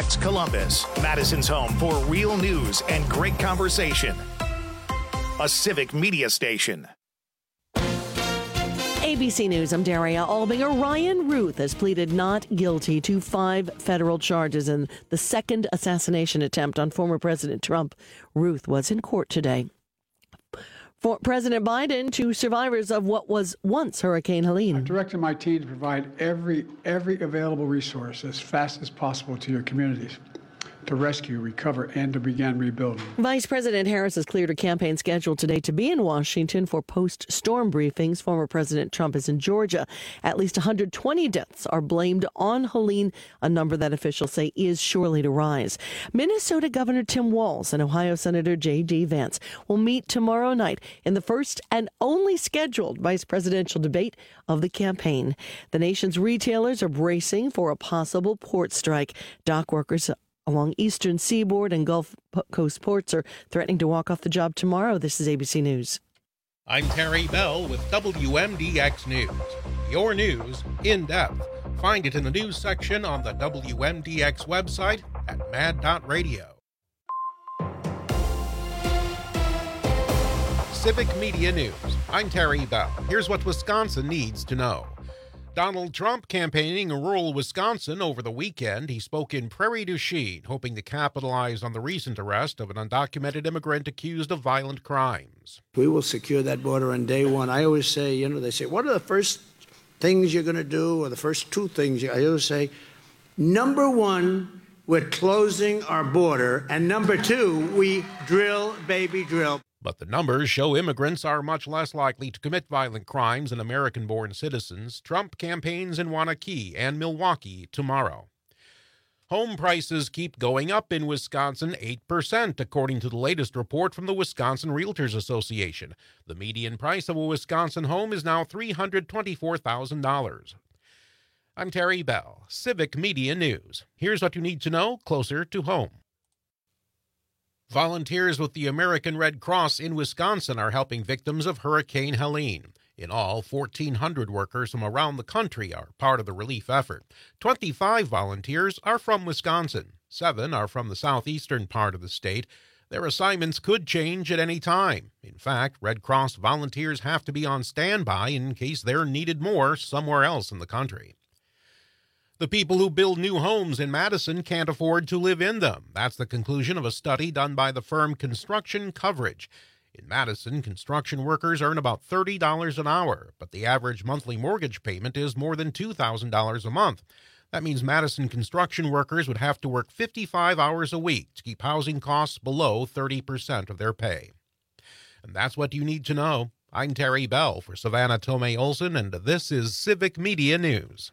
KMOX Columbus, Madison's home for real news and great conversation. A civic media station. ABC News, I'm Daria Albinger. Ryan Ruth has pleaded not guilty to 5 federal charges in the second assassination attempt on former President Trump. Ruth was in court today. For President Biden to survivors of what was once Hurricane Helene. I directed my team to provide every available resource as fast as possible to your communities to rescue, recover, and to begin rebuilding. Vice President Harris has cleared her campaign schedule today to be in Washington for post-storm briefings. Former President Trump is in Georgia. At least 120 deaths are blamed on Helene, a number that officials say is surely to rise. Minnesota Governor Tim Walz and Ohio Senator J.D. Vance will meet tomorrow night in the first and only scheduled vice presidential debate of the campaign. The nation's retailers are bracing for a possible port strike. Dock workers along eastern seaboard and Gulf Coast ports are threatening to walk off the job tomorrow. This is ABC News. I'm Terry Bell with WMDX News. Your news in depth. Find it in the news section on the WMDX website at mad.radio. Civic Media News. I'm Terry Bell. Here's what Wisconsin needs to know. Donald Trump campaigning in rural Wisconsin over the weekend. He spoke in Prairie du Chien, hoping to capitalize on the recent arrest of an undocumented immigrant accused of violent crimes. We will secure that border on day one. I always say, they say, what are the first things you're going to do, or the first 2 things? I always say, number 1, we're closing our border, and number 2, we drill, baby, drill. But the numbers show immigrants are much less likely to commit violent crimes than American-born citizens. Trump campaigns in Waunakee and Milwaukee tomorrow. Home prices keep going up in Wisconsin 8%, according to the latest report from the Wisconsin Realtors Association. The median price of a Wisconsin home is now $324,000. I'm Terry Bell, Civic Media News. Here's what you need to know closer to home. Volunteers with the American Red Cross in Wisconsin are helping victims of Hurricane Helene. In all, 1,400 workers from around the country are part of the relief effort. 25 volunteers are from Wisconsin. 7 are from the southeastern part of the state. Their assignments could change at any time. In fact, Red Cross volunteers have to be on standby in case they're needed more somewhere else in the country. The people who build new homes in Madison can't afford to live in them. That's the conclusion of a study done by the firm Construction Coverage. In Madison, construction workers earn about $30 an hour, but the average monthly mortgage payment is more than $2,000 a month. That means Madison construction workers would have to work 55 hours a week to keep housing costs below 30% of their pay. And that's what you need to know. I'm Terry Bell for Savannah Tomei Olson, and this is Civic Media News.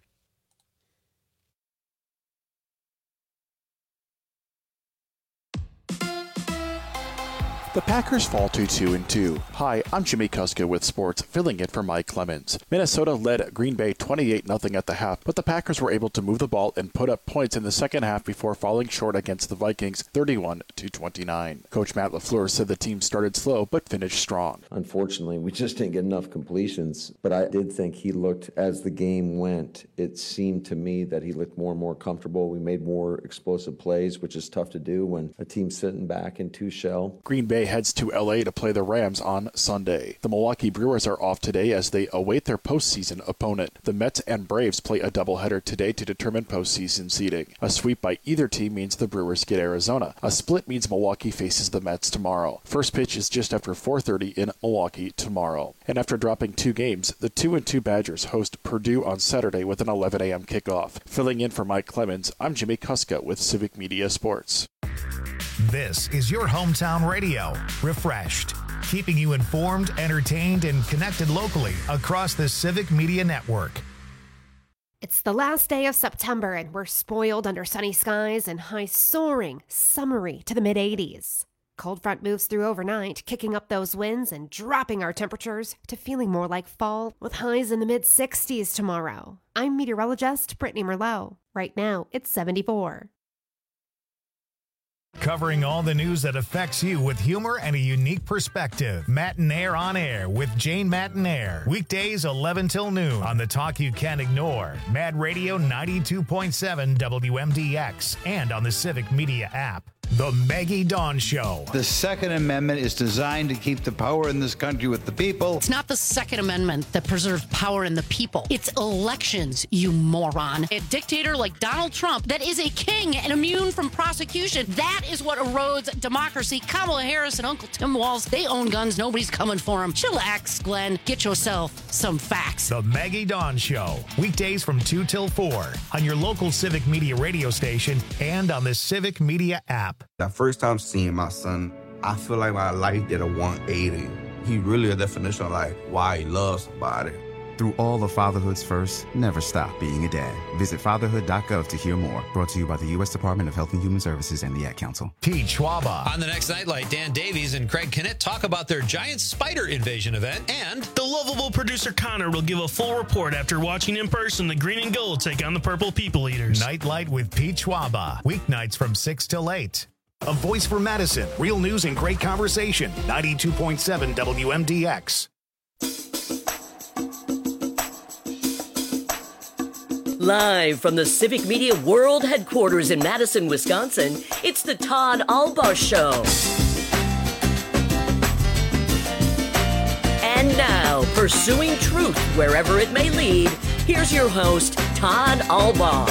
The Packers fall to 2-2. Hi, I'm Jimmy Kuska with sports, filling in for Mike Clemens. Minnesota led Green Bay 28-0 at the half, but the Packers were able to move the ball and put up points in the second half before falling short against the Vikings 31-29. Coach Matt LaFleur said the team started slow but finished strong. Unfortunately, we just didn't get enough completions, but I did think he looked, as the game went, it seemed to me that he looked more and more comfortable. We made more explosive plays, which is tough to do when a team's sitting back in 2-shell. Green Bay heads to LA to play the Rams on Sunday. The Milwaukee Brewers are off today as they await their postseason opponent. The Mets and Braves play a doubleheader today to determine postseason seeding. A sweep by either team means the Brewers get Arizona. A split means Milwaukee faces the Mets tomorrow. First pitch is just after 4:30 in Milwaukee tomorrow. And after dropping 2 games, the 2-2 Badgers host Purdue on Saturday with an 11 a.m. kickoff. Filling in for Mike Clemens, I'm Jimmy Kuska with Civic Media Sports. This is your hometown radio, Refreshed, keeping you informed, entertained, and connected locally across the Civic Media Network. It's the last day of September, and we're spoiled under sunny skies and highs soaring, summery to the mid-80s. Cold front moves through overnight, kicking up those winds and dropping our temperatures to feeling more like fall, with highs in the mid-60s tomorrow. I'm meteorologist Brittany Merlot. Right now, it's 74. Covering all the news that affects you with humor and a unique perspective. Matinaire on Air with Jane Matinaire. Weekdays 11 till noon on the talk you can't ignore. Mad Radio 92.7 WMDX and on the Civic Media app. The Maggie Dawn Show. The Second Amendment is designed to keep the power in this country with the people. It's not the Second Amendment that preserves power in the people. It's elections, you moron. A dictator like Donald Trump that is a king and immune from prosecution. That is what erodes democracy. Kamala Harris and Uncle Tim Walz, they own guns. Nobody's coming for them. Chillax, Glenn. Get yourself some facts. The Maggie Dawn Show. Weekdays from 2 till 4 on your local Civic Media radio station and on the Civic Media app. The first time seeing my son, I feel like my life did a 180. He really a definition of like why he loves somebody. Through all of fatherhood's first, never stop being a dad. Visit fatherhood.gov to hear more. Brought to you by the U.S. Department of Health and Human Services and the Ad Council. Pete Schwaba. On the next Nightlight, Dan Davies and Craig Kennett talk about their giant spider invasion event, and the lovable producer Connor will give a full report after watching in person the Green and Gold take on the Purple People Eaters. Nightlight with Pete Schwaba. Weeknights from 6 till 8. A voice for Madison. Real news and great conversation. 92.7 WMDX. Live from the Civic Media World Headquarters in Madison, Wisconsin, it's the Todd Albaugh Show. And now, pursuing truth wherever it may lead, here's your host, Todd Albaugh.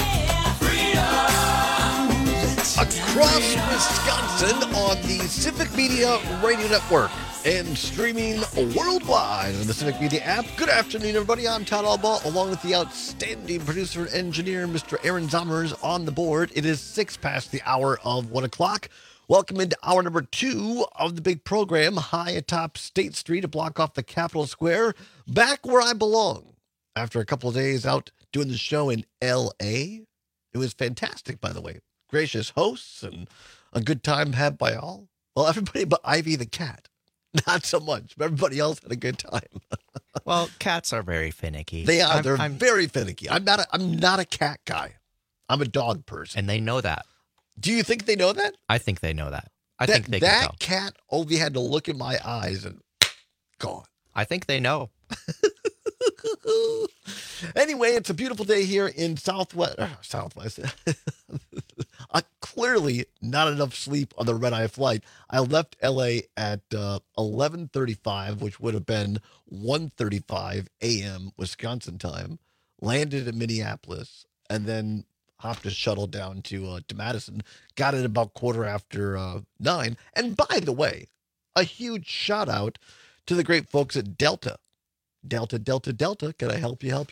Across Wisconsin on the Civic Media Radio Network and streaming worldwide on the Civic Media app. Good afternoon, everybody. I'm Todd Albaugh, along with the outstanding producer and engineer, Mr. Aaron Zommers, on the board. It is 6 past the hour of 1 o'clock. Welcome into hour number 2 of the big program, high atop State Street, a block off the Capitol Square, back where I belong. After a couple of days out doing the show in L.A., it was fantastic, by the way. Gracious hosts and a good time had by all. Well, everybody but Ivy the cat. Not so much, but everybody else had a good time. Well, cats are very finicky. They are. They're very finicky. I'm not a cat guy. I'm a dog person. And they know that. Do you think they know that? I think they know that. I think they that can tell. Cat only had to look in my eyes and gone. I think they know. Anyway, it's a beautiful day here in Southwest. Clearly not enough sleep on the red-eye flight. I left L.A. at 11:35, which would have been 1:35 a.m. Wisconsin time. Landed in Minneapolis, and then hopped a shuttle down to Madison. Got it about 9:15. And by the way, a huge shout out to the great folks at Delta. Delta. Can I help you?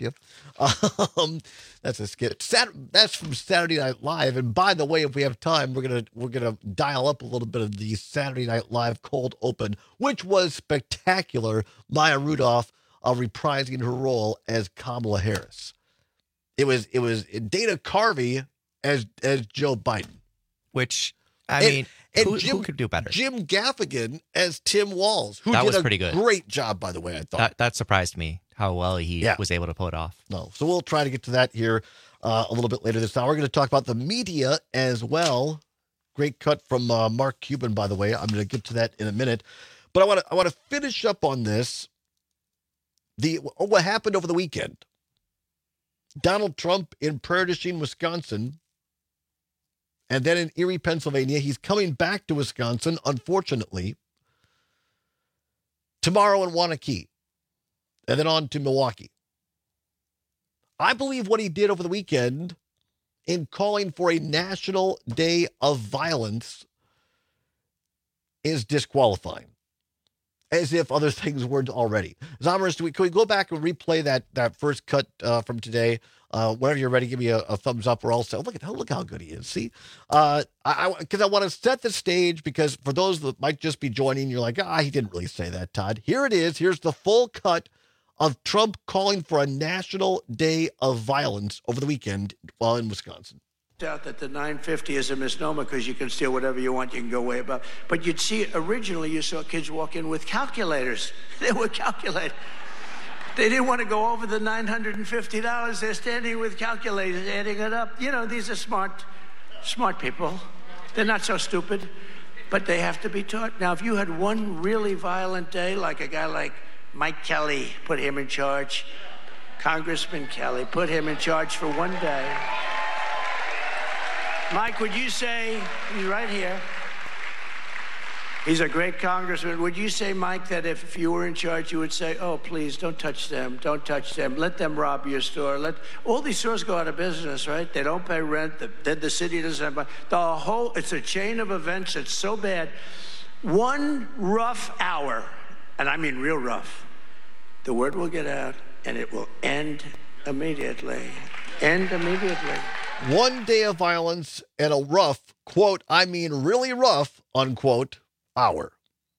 That's a skit. That's from Saturday Night Live. And by the way, if we have time, we're gonna dial up a little bit of the Saturday Night Live cold open, which was spectacular. Maya Rudolph reprising her role as Kamala Harris. It was Dana Carvey as Joe Biden, which who could do better? Jim Gaffigan as Tim Walz, who that did was pretty good. Great job, by the way, I thought. That surprised me how well he was able to pull it off. No, so we'll try to get to that here a little bit later this hour. We're going to talk about the media as well. Great cut from Mark Cuban, by the way. I'm going to get to that in a minute. But I want to finish up on this. What happened over the weekend. Donald Trump in Prairie du Chien, Wisconsin, and then in Erie, Pennsylvania. He's coming back to Wisconsin, unfortunately, tomorrow in Waunakee, and then on to Milwaukee. I believe what he did over the weekend in calling for a national day of violence is disqualifying, as if other things weren't already. Zommers, can we go back and replay that first cut from today? Whenever you're ready, give me a thumbs up. We're all set. Look how good he is. See, because I want to set the stage, because for those that might just be joining, you're like, he didn't really say that, Todd. Here it is. Here's the full cut of Trump calling for a national day of violence over the weekend while in Wisconsin. Out that the 950 is a misnomer because you can steal whatever you want, you can go way above. But you'd see, originally you saw kids walk in with calculators. They were calculators. They didn't want to go over the $950. They're standing with calculators, adding it up. You know, these are smart people. They're not so stupid, but they have to be taught. Now, if you had one really violent day, like a guy like Mike Kelly, put him in charge, Congressman Kelly, put him in charge for one day. Mike, would you say, he's right here, he's a great congressman. Would you say, Mike, that if you were in charge, you would say, oh, please, don't touch them, let them rob your store. All these stores go out of business, right? They don't pay rent, the city doesn't have money. It's a chain of events that's so bad. One rough hour, and I mean real rough, the word will get out and it will end immediately. One day of violence and a rough, quote, I mean really rough, unquote, hour.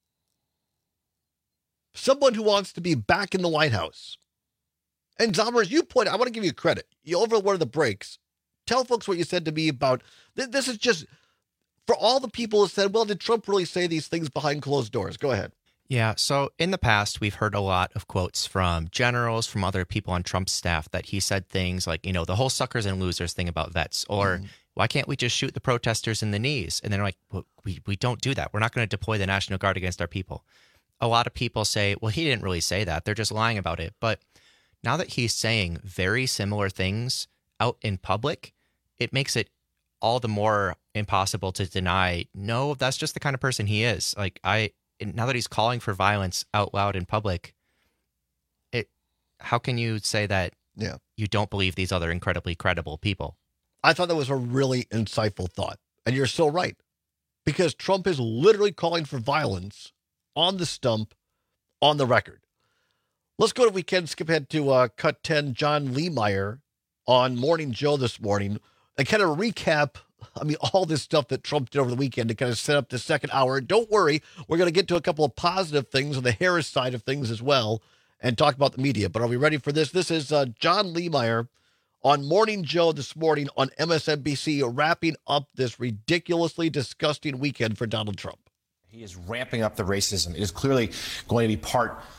Someone who wants to be back in the White House. And Zommer, as you point, I want to give you credit. You over one of the breaks. Tell folks what you said to me about, this is just, for all the people who said, well, did Trump really say these things behind closed doors? Go ahead. Yeah, so in the past, we've heard a lot of quotes from generals, from other people on Trump's staff, that he said things like, the whole suckers and losers thing about vets, or why can't we just shoot the protesters in the knees? And they're like, well, we don't do that. We're not going to deploy the National Guard against our people. A lot of people say, well, he didn't really say that. They're just lying about it. But now that he's saying very similar things out in public, it makes it all the more impossible to deny, no, that's just the kind of person he is. Now that he's calling for violence out loud in public, how can you say that you don't believe these other incredibly credible people? I thought that was a really insightful thought. And you're so right. Because Trump is literally calling for violence on the stump, on the record. Let's go, if we can, skip ahead to cut 10, John Lehmeyer on Morning Joe this morning, and kind of recap all this stuff that Trump did over the weekend to kind of set up the second hour. Don't worry, we're going to get to a couple of positive things on the Harris side of things as well and talk about the media. But are we ready for this? This is John Lehmeyer on Morning Joe this morning on MSNBC, wrapping up this ridiculously disgusting weekend for Donald Trump. He is ramping up the racism. It is clearly going to be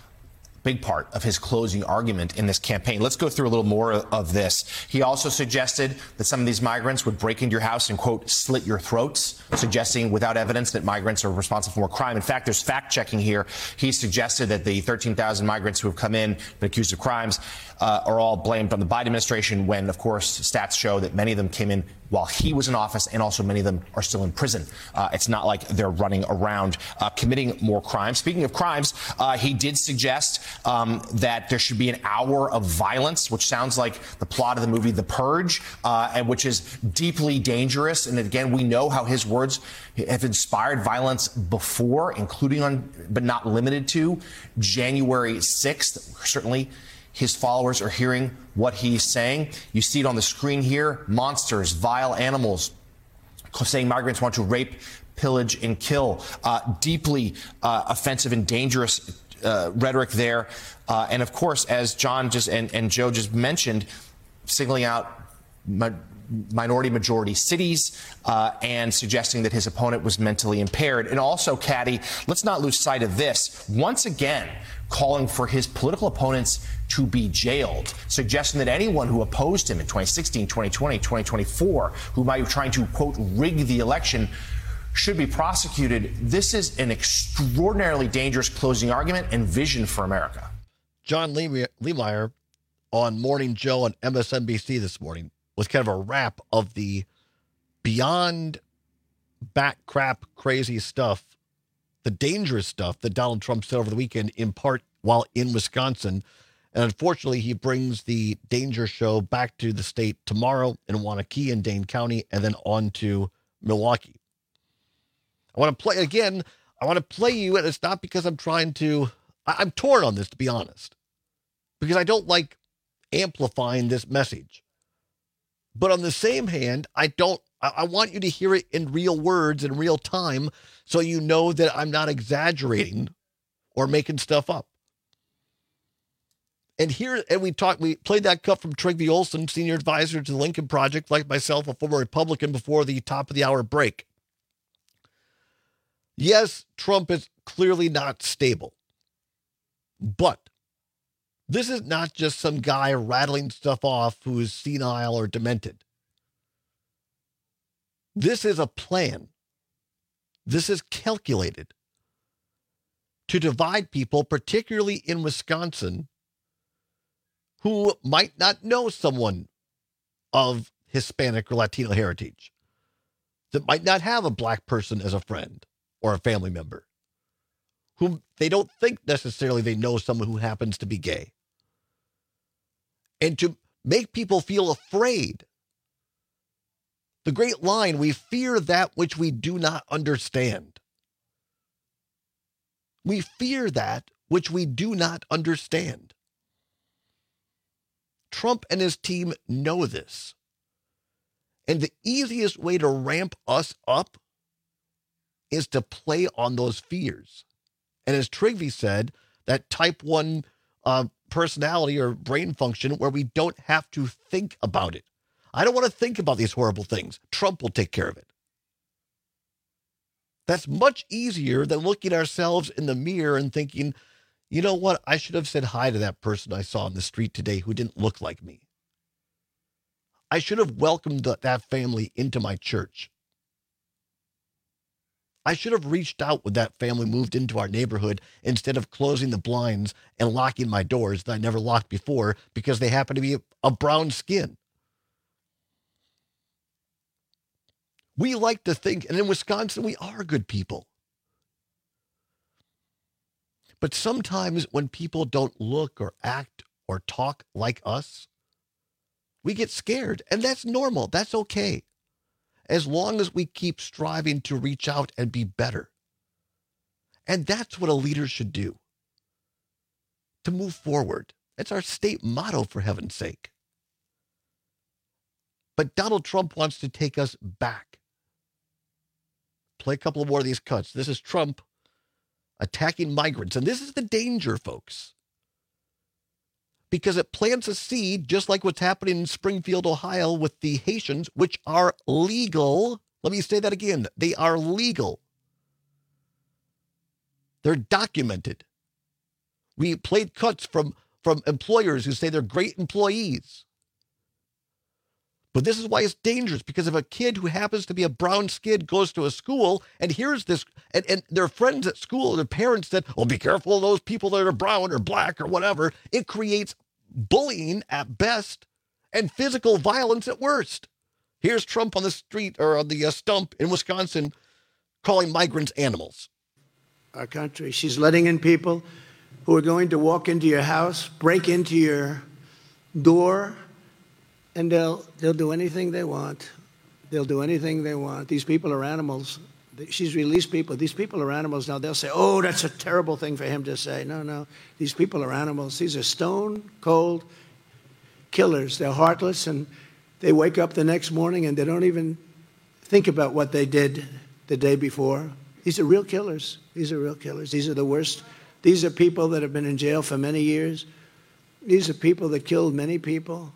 big part of his closing argument in this campaign. Let's go through a little more of this. He also suggested that some of these migrants would break into your house and, quote, slit your throats, suggesting without evidence that migrants are responsible for more crime. In fact, there's fact checking here. He suggested that the 13,000 migrants who have come in, been accused of crimes, are all blamed on the Biden administration when, of course, stats show that many of them came in while he was in office, and also many of them are still in prison. It's not like they're running around committing more crimes. Speaking of crimes, he did suggest that there should be an hour of violence, which sounds like the plot of the movie The Purge, and which is deeply dangerous. And again, we know how his words have inspired violence before, including on, but not limited to, January 6th. Certainly, his followers are hearing what he's saying. You see it on the screen here. Monsters, vile animals, saying migrants want to rape, pillage, and kill. Deeply offensive and dangerous rhetoric there. And of course, as John just and Joe just mentioned, signaling out minority majority cities and suggesting that his opponent was mentally impaired. And also, Caddy, let's not lose sight of this. Once again, calling for his political opponents to be jailed, suggesting that anyone who opposed him in 2016, 2020, 2024, who might be trying to, quote, rig the election, should be prosecuted. This is an extraordinarily dangerous closing argument and vision for America. John Lehmeyer on Morning Joe on MSNBC this morning was kind of a wrap of the beyond bat crap crazy stuff, the dangerous stuff that Donald Trump said over the weekend, in part while in Wisconsin. And unfortunately, he brings the danger show back to the state tomorrow in Waunakee and Dane County, and then on to Milwaukee. I want to play again. I want to play you, and it's not because I'm torn on this, to be honest, because I don't like amplifying this message. But on the same hand, I want you to hear it in real words in real time, so you know that I'm not exaggerating or making stuff up. And we played that cut from Trygve Olsen, senior advisor to the Lincoln Project, like myself, a former Republican, before the top of the hour break. Yes, Trump is clearly not stable, but this is not just some guy rattling stuff off who is senile or demented. This is a plan This is calculated to divide people, particularly in Wisconsin, who might not know someone of Hispanic or Latino heritage, that might not have a black person as a friend or a family member, whom they don't think necessarily they know someone who happens to be gay. And to make people feel afraid. The great line, we fear that which we do not understand. We fear that which we do not understand. Trump and his team know this. And the easiest way to ramp us up is to play on those fears. And as Trigby said, that type 1 personality or brain function where we don't have to think about it. I don't want to think about these horrible things. Trump will take care of it. That's much easier than looking at ourselves in the mirror and thinking, you know what? I should have said hi to that person I saw on the street today who didn't look like me. I should have welcomed that family into my church. I should have reached out when that family moved into our neighborhood instead of closing the blinds and locking my doors that I never locked before because they happen to be a brown skin. We like to think, and in Wisconsin, we are good people. But sometimes when people don't look or act or talk like us, we get scared, and that's normal. That's okay. As long as we keep striving to reach out and be better. And that's what a leader should do. To move forward. That's our state motto, for heaven's sake. But Donald Trump wants to take us back. Play a couple more of these cuts. This is Trump attacking migrants. And this is the danger, folks. Because it plants a seed, just like what's happening in Springfield, Ohio with the Haitians, which are legal. Let me say that again. They are legal. They're documented. We played cuts from employers who say they're great employees. But this is why it's dangerous, because if a kid who happens to be a brown skin goes to a school and hears this, and their friends at school, their parents said, oh, be careful of those people that are brown or black or whatever, it creates bullying at best and physical violence at worst. Here's Trump on the street or on the stump in Wisconsin calling migrants animals. Our country, she's letting in people who are going to walk into your house, break into your door, and they'll do anything they want. They'll do anything they want. These people are animals. She's released people. These people are animals. Now they'll say, oh, that's a terrible thing for him to say. No. These people are animals. These are stone cold killers. They're heartless, and they wake up the next morning and they don't even think about what they did the day before. These are real killers. These are real killers. These are the worst. These are people that have been in jail for many years. These are people that killed many people.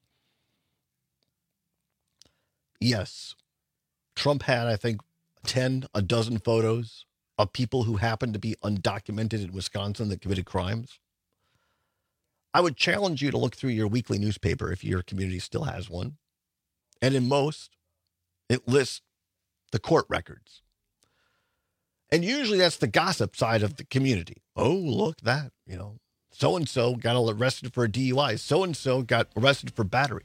Yes. Trump had, I think, a dozen photos of people who happened to be undocumented in Wisconsin that committed crimes. I would challenge you to look through your weekly newspaper if your community still has one. And in most, it lists the court records. And usually that's the gossip side of the community. Oh, look that, so-and-so got arrested for a DUI. So-and-so got arrested for battery.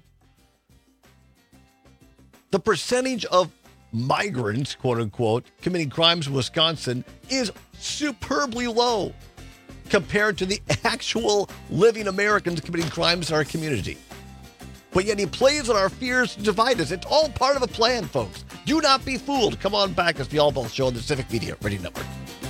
The percentage of migrants, quote unquote, committing crimes in Wisconsin is superbly low compared to the actual living Americans committing crimes in our community. But yet he plays on our fears to divide us. It's all part of a plan, folks. Do not be fooled. Come on back. It's the All Ball Show on the Civic Media Radio Network.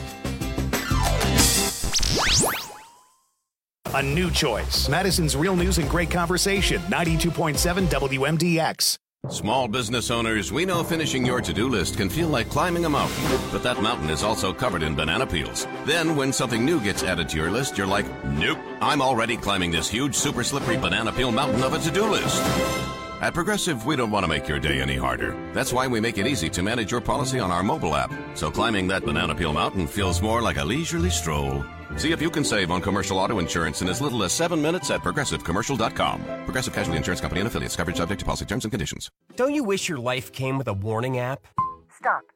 A new choice. Madison's Real News and Great Conversation. 92.7 WMDX. Small business owners, we know finishing your to-do list can feel like climbing a mountain, but that mountain is also covered in banana peels. Then when something new gets added to your list, you're like, nope, I'm already climbing this huge, super slippery banana peel mountain of a to-do list. At Progressive, we don't want to make your day any harder. That's why we make it easy to manage your policy on our mobile app. So climbing that banana peel mountain feels more like a leisurely stroll. See if you can save on commercial auto insurance in as little as 7 minutes at ProgressiveCommercial.com. Progressive Casualty Insurance Company and affiliates. Coverage subject to policy terms and conditions. Don't you wish your life came with a warning app? Stop.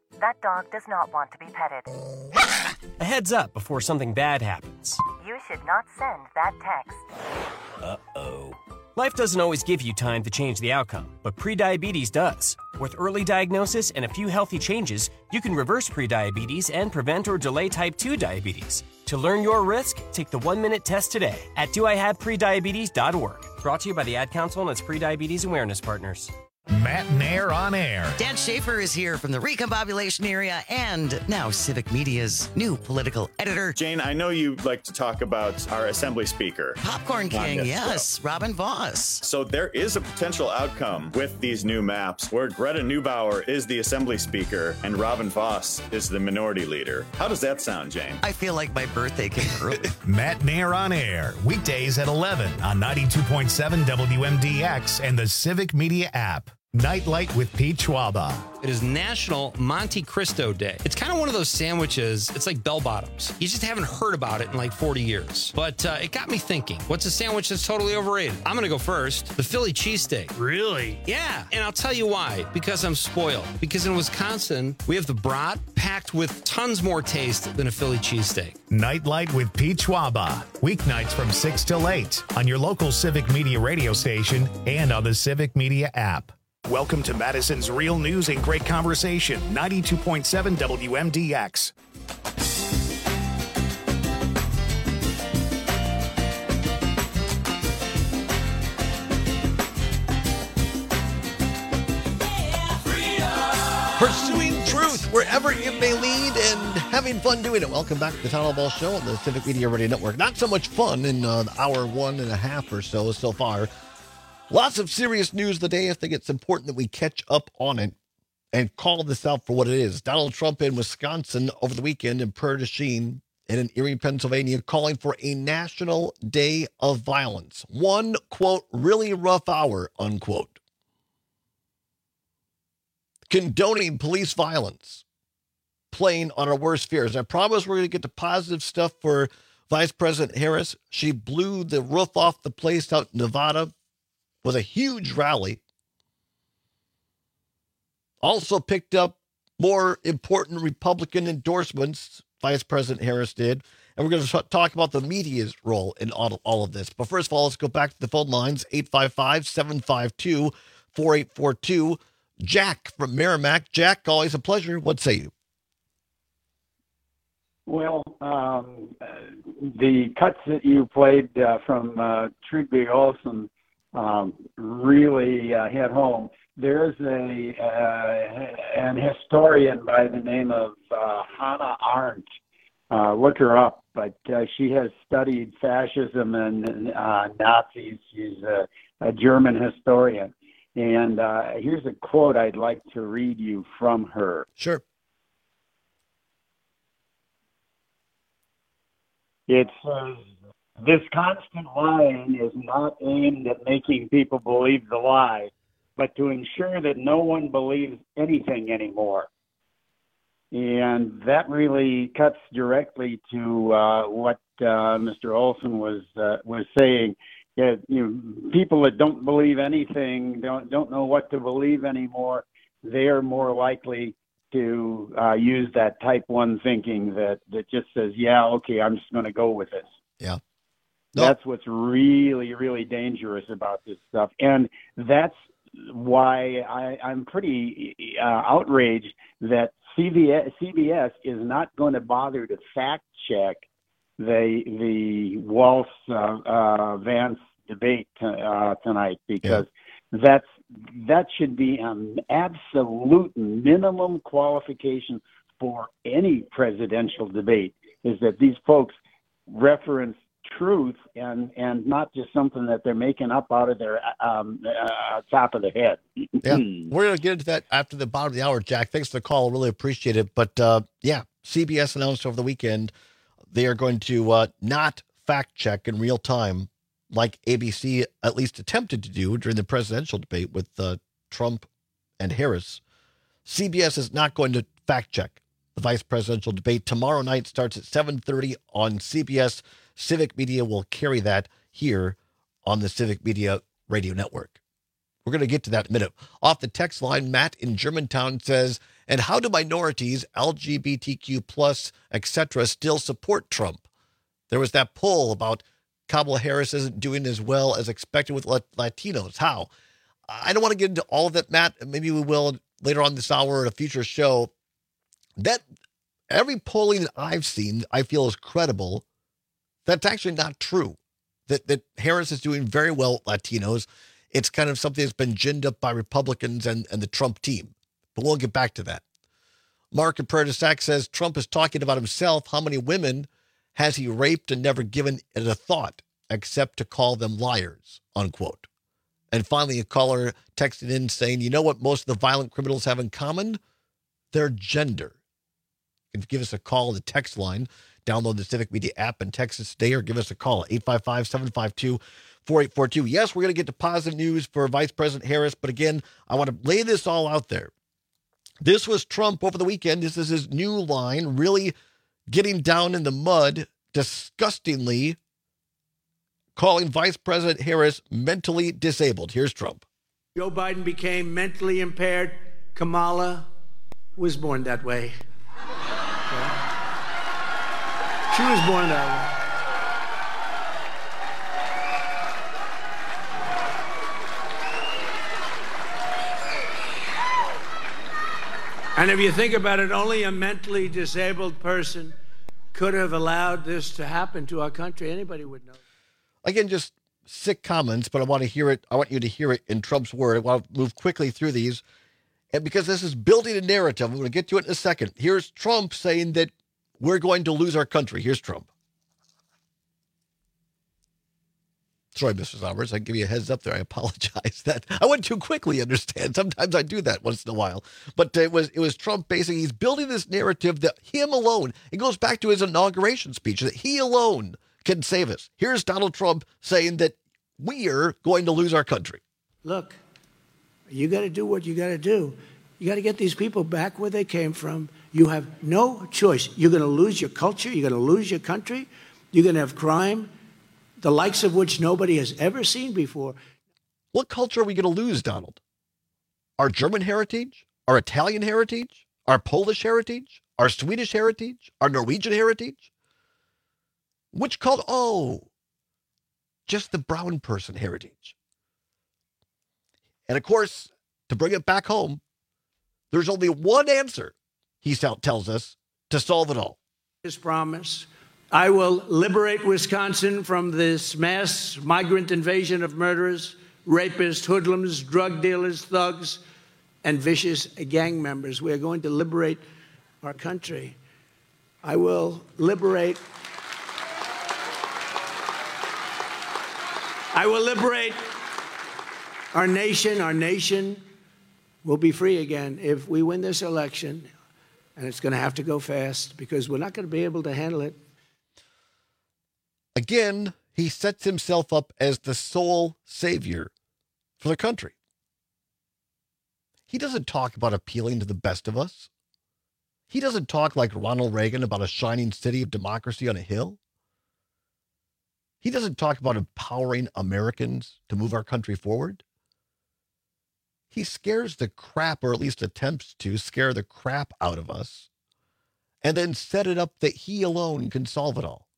That dog does not want to be petted. A heads up before something bad happens. You should not send that text. Uh-oh. Life doesn't always give you time to change the outcome, but prediabetes does. With early diagnosis and a few healthy changes, you can reverse prediabetes and prevent or delay type 2 diabetes. To learn your risk, take the 1-minute test today at doihaveprediabetes.org. Brought to you by the Ad Council and its prediabetes awareness partners. Matt and Air on Air. Dan Schaefer is here from the Recombobulation area and now Civic Media's new political editor. Jane, I know you like to talk about our Assembly Speaker. Popcorn King, yes, Robin Voss. So there is a potential outcome with these new maps where Greta Neubauer is the Assembly Speaker and Robin Voss is the Minority Leader. How does that sound, Jane? I feel like my birthday came early. Matt and Air on Air, weekdays at 11 on 92.7 WMDX and the Civic Media app. Nightlight with Pete Schwaba. It is National Monte Cristo Day. It's kind of one of those sandwiches. It's like bell bottoms. You just haven't heard about it in like 40 years. But it got me thinking, what's a sandwich that's totally overrated? I'm going to go first. The Philly cheesesteak. Really? Yeah. And I'll tell you why. Because I'm spoiled. Because in Wisconsin, we have the brat packed with tons more taste than a Philly cheesesteak. Nightlight with Pete Schwaba. Weeknights from 6 till 8 on your local Civic Media radio station and on the Civic Media app. Welcome to Madison's Real News and Great Conversation, 92.7 WMDX. Pursuing truth wherever it may lead and having fun doing it. Welcome back to the Town Hall Ball Show on the Civic Media Radio Network. Not so much fun in hour 1.5 or so far. Lots of serious news today. I think it's important that we catch up on it and call this out for what it is. Donald Trump in Wisconsin over the weekend and Per Desheen in Erie, Pennsylvania, calling for a national day of violence. One, quote, really rough hour, unquote. Condoning police violence, playing on our worst fears. I promise we're going to get to positive stuff for Vice President Harris. She blew the roof off the place out in Nevada. Was a huge rally. Also picked up more important Republican endorsements, Vice President Harris did. And we're going to talk about the media's role in all of this. But first of all, let's go back to the phone lines, 855-752-4842. Jack from Merrimack. Jack, always a pleasure. What say you? Well, the cuts that you played from Trygve Olsen really hit home. There's an historian by the name of Hannah Arendt. Look her up, but she has studied fascism and Nazis. She's a German historian. And here's a quote I'd like to read you from her. Sure. It says, "This constant lying is not aimed at making people believe the lie, but to ensure that no one believes anything anymore." And that really cuts directly to what Mr. Olson was saying. Yeah, people that don't believe anything, don't know what to believe anymore, they are more likely to use that type 1 thinking that just says, yeah, okay, I'm just going to go with this. Yeah. That's what's really, really dangerous about this stuff. And that's why I'm pretty outraged that CBS is not going to bother to fact check the Walz-Vance debate tonight, because that should be an absolute minimum qualification for any presidential debate, is that these folks reference truth and not just something that they're making up out of their top of the head. Yeah, we're going to get into that after the bottom of the hour, Jack. Thanks for the call. Really appreciate it. But CBS announced over the weekend they are going to not fact check in real time like ABC at least attempted to do during the presidential debate with Trump and Harris. CBS is not going to fact check the vice presidential debate. Tomorrow night starts at 7:30 on CBS. Civic Media will carry that here on the Civic Media Radio Network. We're going to get to that in a minute. Off the text line, Matt in Germantown says, And how do minorities, LGBTQ plus, etc., still support Trump? There was that poll about Kamala Harris isn't doing as well as expected with Latinos. How? I don't want to get into all of it, Matt. Maybe we will later on this hour in a future show. That every polling that I've seen, I feel is credible. That's actually not true. That Harris is doing very well with Latinos. It's kind of something that's been ginned up by Republicans and the Trump team. But we'll get back to that. Mark in Prairie du Sac says Trump is talking about himself. How many women has he raped and never given it a thought except to call them liars, unquote. And finally, a caller texted in saying, you know what most of the violent criminals have in common? Their gender. You can give us a call on the text line. Download the Civic Media app and text us today or give us a call at 855-752-4842. Yes, we're going to get to positive news for Vice President Harris, but again, I want to lay this all out there. This was Trump over the weekend. This is his new line, really getting down in the mud, disgustingly calling Vice President Harris mentally disabled. Here's Trump. Joe Biden became mentally impaired. Kamala was born that way. Okay. She was born that way. And if you think about it, only a mentally disabled person could have allowed this to happen to our country. Anybody would know. Again, just sick comments, but I want to hear it. I want you to hear it in Trump's word. I want to move quickly through these. And because this is building a narrative, I'm going to get to it in a second. Here's Trump saying that we're going to lose our country. Here's Trump. Sorry, Mr. Roberts, I give you a heads up there. I apologize. That I went too quickly, understand. Sometimes I do that once in a while. But it was Trump basically, he's building this narrative that him alone, it goes back to his inauguration speech, that he alone can save us. Here's Donald Trump saying that we're going to lose our country. Look, you got to do what you got to do. You got to get these people back where they came from. You have no choice. You're going to lose your culture. You're going to lose your country. You're going to have crime, the likes of which nobody has ever seen before. What culture are we going to lose, Donald? Our German heritage? Our Italian heritage? Our Polish heritage? Our Swedish heritage? Our Norwegian heritage? Which culture? Oh, just the brown person heritage. And of course, to bring it back home, there's only one answer, he tells us, to solve it all. His promise. I will liberate Wisconsin from this mass migrant invasion of murderers, rapists, hoodlums, drug dealers, thugs, and vicious gang members. We are going to liberate our country. I will liberate our nation. Our nation will be free again if we win this election. And it's going to have to go fast because we're not going to be able to handle it. Again, he sets himself up as the sole savior for the country. He doesn't talk about appealing to the best of us. He doesn't talk like Ronald Reagan about a shining city of democracy on a hill. He doesn't talk about empowering Americans to move our country forward. He scares the crap, or at least attempts to scare the crap out of us, and then set it up that he alone can solve it all.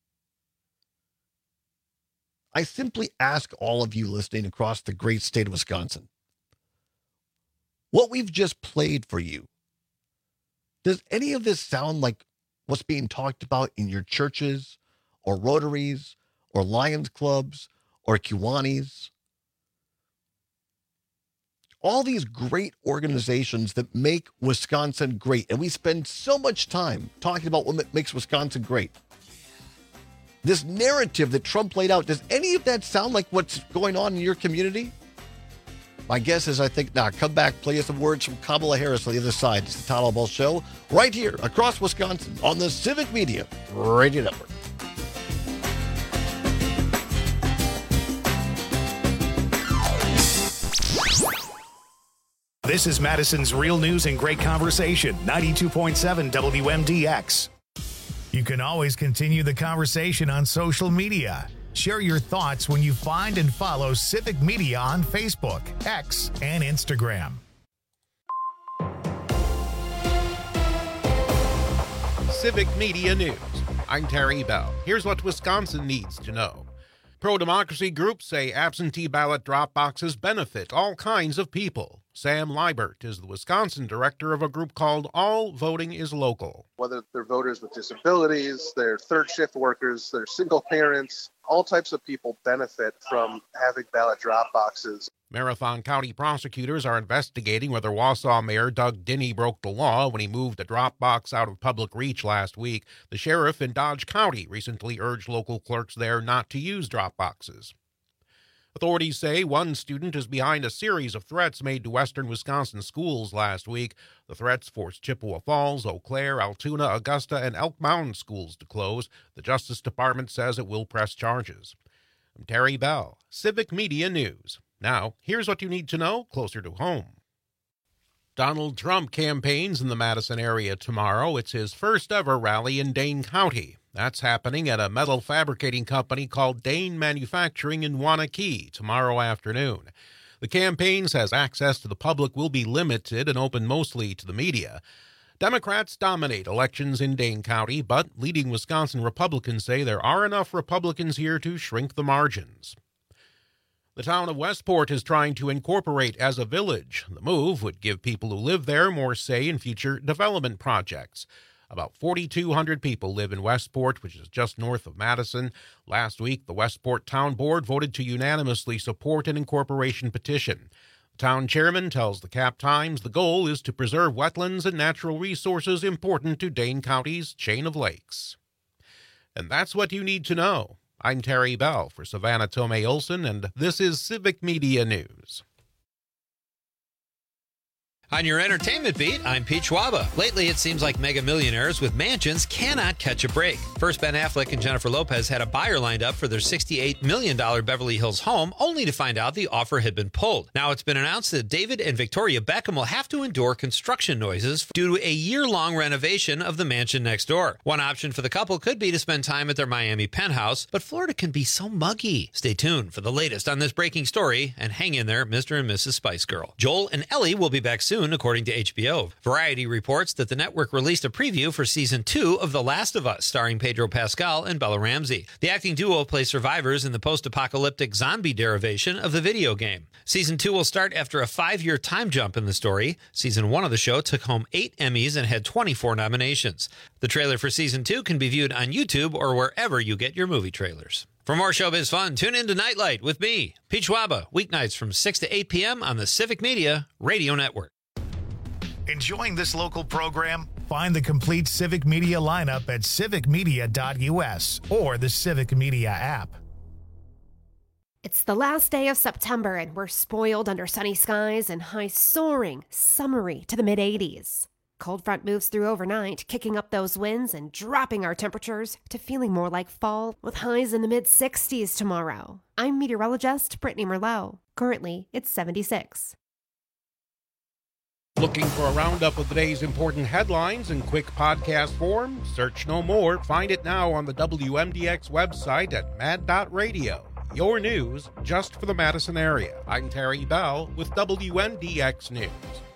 I simply ask all of you listening across the great state of Wisconsin, what we've just played for you, does any of this sound like what's being talked about in your churches or Rotaries or Lions clubs or Kiwanis? All these great organizations that make Wisconsin great. And we spend so much time talking about what makes Wisconsin great. This narrative that Trump laid out, does any of that sound like what's going on in your community? My guess is I think not. Come back, play us some words from Kamala Harris on the other side. It's the Todd Ball Show right here across Wisconsin on the Civic Media Radio Network. This is Madison's Real News and Great Conversation, 92.7 WMDX. You can always continue the conversation on social media. Share your thoughts when you find and follow Civic Media on Facebook, X, and Instagram. Civic Media News. I'm Terry Bell. Here's what Wisconsin needs to know. Pro-democracy groups say absentee ballot drop boxes benefit all kinds of people. Sam Liebert is the Wisconsin director of a group called All Voting is Local. Whether they're voters with disabilities, they're third shift workers, they're single parents, all types of people benefit from having ballot drop boxes. Marathon County prosecutors are investigating whether Wausau Mayor Doug Dinney broke the law when he moved a drop box out of public reach last week. The sheriff in Dodge County recently urged local clerks there not to use drop boxes. Authorities say one student is behind a series of threats made to western Wisconsin schools last week. The threats forced Chippewa Falls, Eau Claire, Altoona, Augusta, and Elk Mound schools to close. The Justice Department says it will press charges. I'm Terry Bell, Civic Media News. Now, here's what you need to know closer to home. Donald Trump campaigns in the Madison area tomorrow. It's his first ever rally in Dane County. That's happening at a metal fabricating company called Dane Manufacturing in Waunakee tomorrow afternoon. The campaign says access to the public will be limited and open mostly to the media. Democrats dominate elections in Dane County, but leading Wisconsin Republicans say there are enough Republicans here to shrink the margins. The town of Westport is trying to incorporate as a village. The move would give people who live there more say in future development projects. About 4,200 people live in Westport, which is just north of Madison. Last week, the Westport Town Board voted to unanimously support an incorporation petition. The town chairman tells the Cap Times the goal is to preserve wetlands and natural resources important to Dane County's chain of lakes. And that's what you need to know. I'm Terry Bell for Savannah Tomei Olson, and this is Civic Media News. On your entertainment beat, I'm Pete Schwaba. Lately, it seems like mega millionaires with mansions cannot catch a break. First, Ben Affleck and Jennifer Lopez had a buyer lined up for their $68 million Beverly Hills home, only to find out the offer had been pulled. Now it's been announced that David and Victoria Beckham will have to endure construction noises due to a year-long renovation of the mansion next door. One option for the couple could be to spend time at their Miami penthouse, but Florida can be so muggy. Stay tuned for the latest on this breaking story, and hang in there, Mr. and Mrs. Spice Girl. Joel and Ellie will be back soon, according to HBO. Variety reports that the network released a preview for Season 2 of The Last of Us, starring Pedro Pascal and Bella Ramsey. The acting duo play survivors in the post-apocalyptic zombie derivation of the video game. Season 2 will start after a 5-year time jump in the story. Season 1 of the show took home 8 Emmys and had 24 nominations. The trailer for Season 2 can be viewed on YouTube or wherever you get your movie trailers. For more showbiz fun, tune in to Nightlight with me, Pete Schwaba, weeknights from 6 to 8 p.m. on the Civic Media Radio Network. Enjoying this local program? Find the complete Civic Media lineup at civicmedia.us or the Civic Media app. It's the last day of September, and we're spoiled under sunny skies and highs soaring, summery to the mid-80s. Cold front moves through overnight, kicking up those winds and dropping our temperatures to feeling more like fall, with highs in the mid-60s tomorrow. I'm meteorologist Brittany Merlot. Currently, it's 76. Looking for a roundup of the day's important headlines in quick podcast form? Search no more. Find it now on the WMDX website at mad.radio. Your news just for the Madison area. I'm Terry Bell with WMDX News.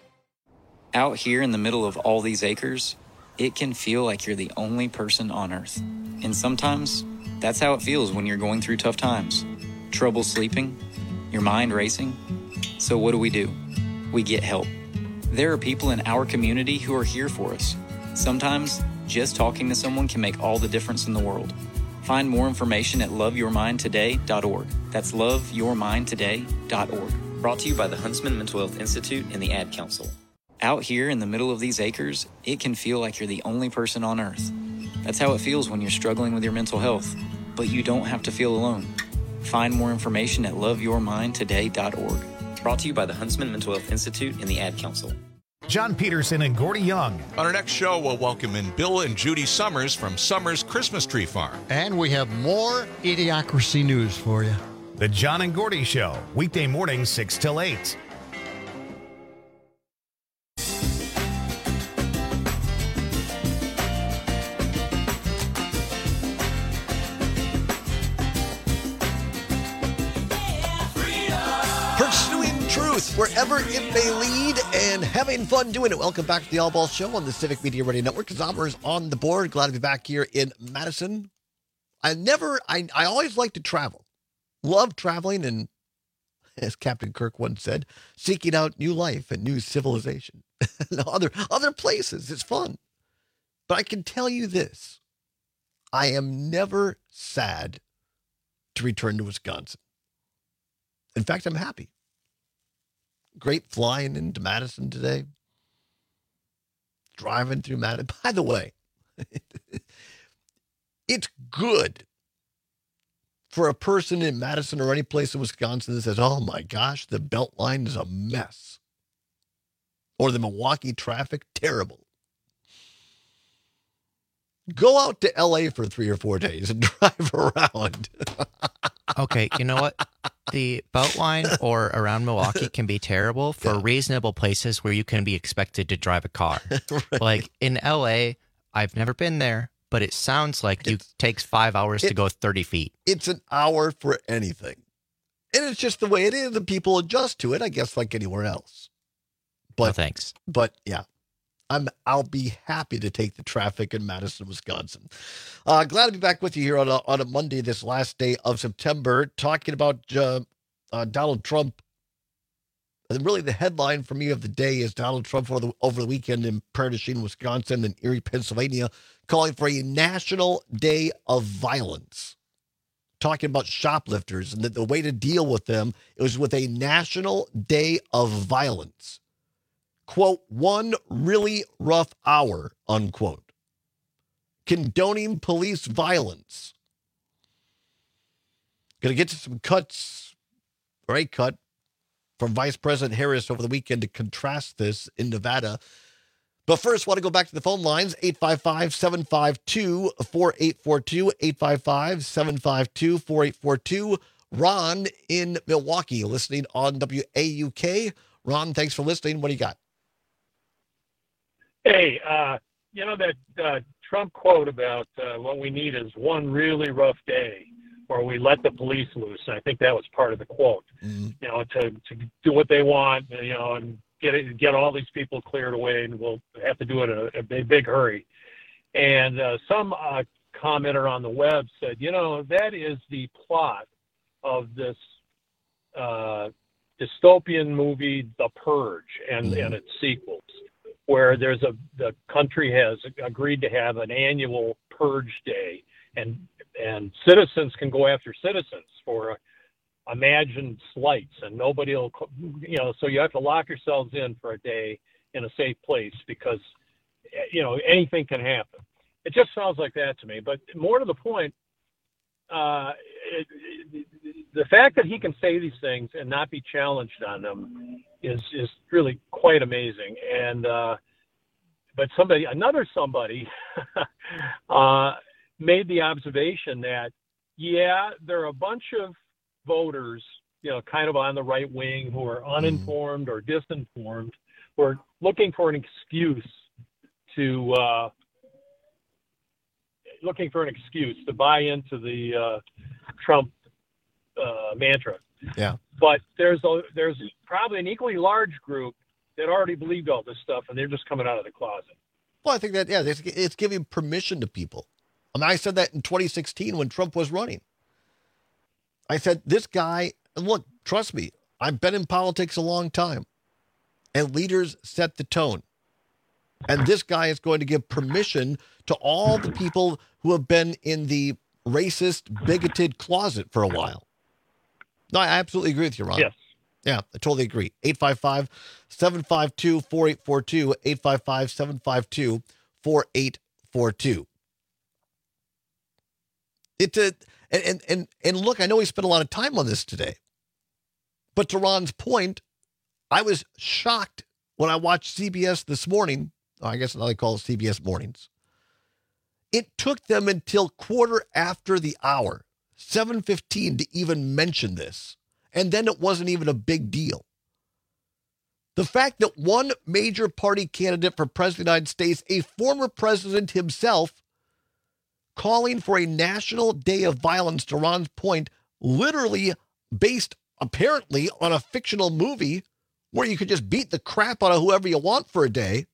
Out here in the middle of all these acres, it can feel like you're the only person on Earth. And sometimes, that's how it feels when you're going through tough times. Trouble sleeping, your mind racing. So what do? We get help. There are people in our community who are here for us. Sometimes, just talking to someone can make all the difference in the world. Find more information at loveyourmindtoday.org. That's loveyourmindtoday.org. Brought to you by the Huntsman Mental Health Institute and the Ad Council. Out here in the middle of these acres, it can feel like you're the only person on Earth. That's how it feels when you're struggling with your mental health. But you don't have to feel alone. Find more information at loveyourmindtoday.org. Brought to you by the Huntsman Mental Health Institute and the Ad Council. John Peterson and Gordy Young. On our next show, we'll welcome in Bill and Judy Summers from Summers Christmas Tree Farm. And we have more Idiocracy news for you. The John and Gordy Show, weekday mornings 6 till 8. wherever it may lead, and having fun doing it. Welcome back to the All Ball Show on the Civic Media Radio Network. Zombers on the board. Glad to be back here in Madison. I always like to travel. Love traveling, and as Captain Kirk once said, seeking out new life and new civilization. other places. It's fun. But I can tell you this. I am never sad to return to Wisconsin. In fact, I'm happy. Great flying into Madison today. Driving through Madison. By the way, it's good for a person in Madison or any place in Wisconsin that says, oh my gosh, the Beltline is a mess. Or the Milwaukee traffic, terrible. Go out to LA for 3 or 4 days and drive around. Okay, you know what? The Beltline or around Milwaukee can be terrible for reasonable places where you can be expected to drive a car. Right. Like in LA, I've never been there, but it sounds like it takes 5 hours to go 30 feet. It's an hour for anything. And it's just the way it is, and people adjust to it, I guess, like anywhere else. But no, thanks. But yeah. I'll be happy to take the traffic in Madison, Wisconsin. Glad to be back with you here on a Monday, this last day of September, talking about Donald Trump. And really the headline for me of the day is Donald Trump over the weekend in Prairie du Chien, Wisconsin, and Erie, Pennsylvania, calling for a national day of violence. Talking about shoplifters and that the way to deal with them is with a national day of violence. Quote, one really rough hour, unquote. Condoning police violence. Going to get to some cuts, or a cut, from Vice President Harris over the weekend to contrast this in Nevada. But first, want to go back to the phone lines, 855-752-4842, 855-752-4842. Ron in Milwaukee, listening on WAUK. Ron, thanks for listening. What do you got? Hey, you know that Trump quote about what we need is one really rough day where we let the police loose. And I think that was part of the quote, you know, to do what they want, you know, and get all these people cleared away, and we'll have to do it in a big hurry. And some commenter on the web said, you know, that is the plot of this dystopian movie, The Purge, and its sequels, where the country has agreed to have an annual purge day, and citizens can go after citizens for imagined slights, and nobody will, you know, so you have to lock yourselves in for a day in a safe place because, you know, anything can happen. It just sounds like that to me. But more to the point, the fact that he can say these things and not be challenged on them is really quite amazing. And but another somebody made the observation that, yeah, there are a bunch of voters, you know, kind of on the right wing who are uninformed or disinformed, who are looking for an excuse to buy into the Trump mantra. Yeah. But there's probably an equally large group that already believed all this stuff, and they're just coming out of the closet. Well, I think that, yeah, it's giving permission to people. I mean, I said that in 2016 when Trump was running. I said, this guy, and look, trust me, I've been in politics a long time, and leaders set the tone. And this guy is going to give permission to all the people who have been in the racist, bigoted closet for a while. No, I absolutely agree with you, Ron. Yes. Yeah, I totally agree. 855-752-4842, 855-752-4842. And look, I know we spent a lot of time on this today, but to Ron's point, I was shocked when I watched CBS this morning. I guess now they call it CBS Mornings. It took them until quarter after the hour, 7:15, to even mention this. And then it wasn't even a big deal. The fact that one major party candidate for president of the United States, a former president himself, calling for a national day of violence, to Ron's point, literally based apparently on a fictional movie where you could just beat the crap out of whoever you want for a day,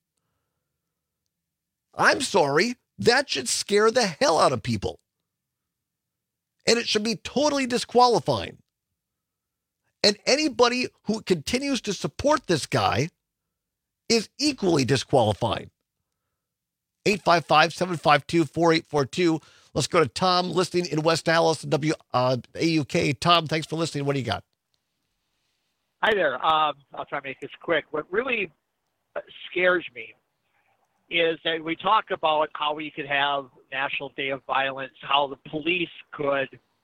I'm sorry, that should scare the hell out of people. And it should be totally disqualifying. And anybody who continues to support this guy is equally disqualifying. 855-752-4842. Let's go to Tom, listening in West Dallas, WAUK. Tom, thanks for listening. What do you got? Hi there. I'll try to make this quick. What really scares me is that we talk about how we could have National Day of Violence, how the police could,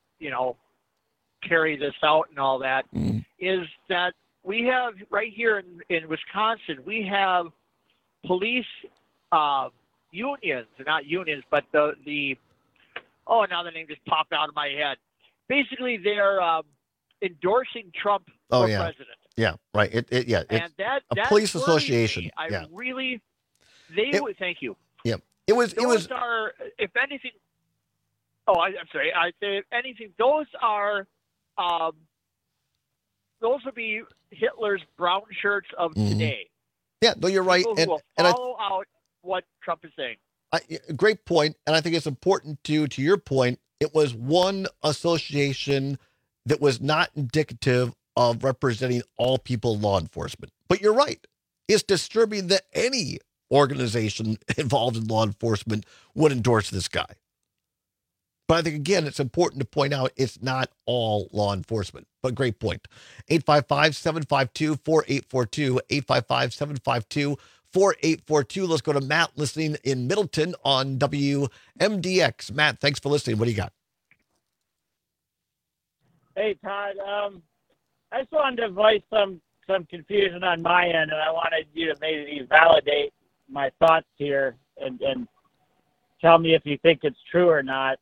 carry this out and all that, is that we have right here in Wisconsin, we have police unions, not unions, but now the name just popped out of my head. Basically, they're endorsing Trump for president. Yeah, right. And that police association. Thank you. Yeah, those are, if anything. Oh, I'm sorry. I say if anything, those would be Hitler's brown shirts of today. Yeah, no, you're right. People who will follow out what Trump is saying. Great point, and I think it's important to your point. It was one association that was not indicative of representing all people in law enforcement. But you're right. It's disturbing that any organization involved in law enforcement would endorse this guy. But I think, again, it's important to point out it's not all law enforcement. But great point. 855-752-4842. 855-752-4842. Let's go to Matt, listening in Middleton on WMDX. Matt, thanks for listening. What do you got? Hey, Todd. I just wanted to voice some confusion on my end, and I wanted you to maybe validate my thoughts here and tell me if you think it's true or not.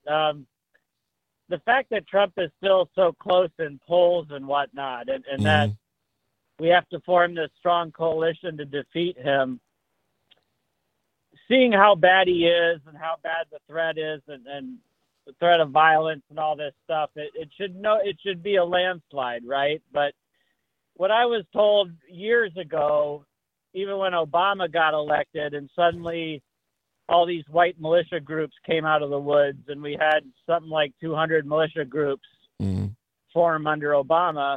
The fact that Trump is still so close in polls and whatnot, and that we have to form this strong coalition to defeat him, seeing how bad he is and how bad the threat is and the threat of violence and all this stuff, it should be a landslide, right? But what I was told years ago, even when Obama got elected and suddenly all these white militia groups came out of the woods and we had something like 200 militia groups form under Obama,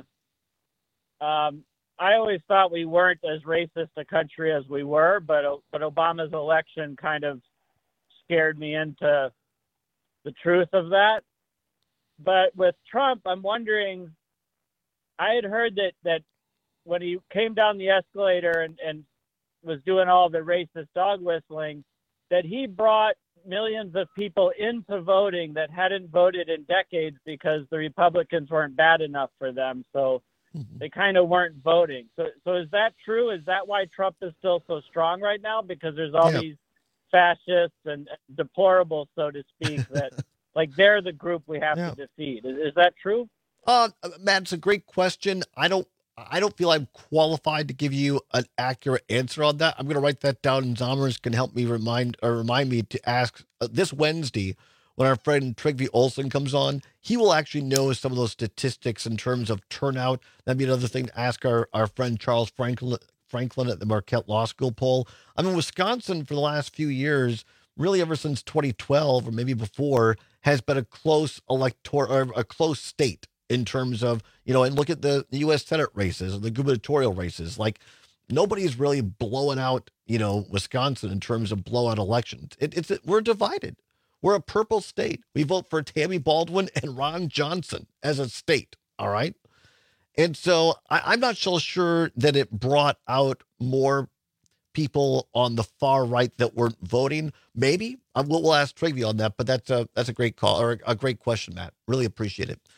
I always thought we weren't as racist a country as we were, but Obama's election kind of scared me into the truth of that. But with Trump, I'm wondering, I had heard that when he came down the escalator and was doing all the racist dog whistling, that he brought millions of people into voting that hadn't voted in decades because the Republicans weren't bad enough for them. So they kind of weren't voting. So is that true? Is that why Trump is still so strong right now? Because there's all these fascists and deplorables, so to speak, that like they're the group we have to defeat. Is that true? Matt, it's a great question. I don't feel I'm qualified to give you an accurate answer on that. I'm going to write that down, and Zommers can help me remind me to ask this Wednesday when our friend Trygve Olsen comes on. He will actually know some of those statistics in terms of turnout. That'd be another thing to ask our friend Charles Franklin at the Marquette Law School poll. I mean, Wisconsin for the last few years, really ever since 2012 or maybe before, has been a close a close state in terms of, and look at the U.S. Senate races and the gubernatorial races. Like, nobody's really blowing out, Wisconsin in terms of blowout elections. We're divided. We're a purple state. We vote for Tammy Baldwin and Ron Johnson as a state. All right. And so I'm not so sure that it brought out more people on the far right that weren't voting. Maybe we'll ask Trygve on that, but that's a great call or a great question, Matt. Really appreciate it.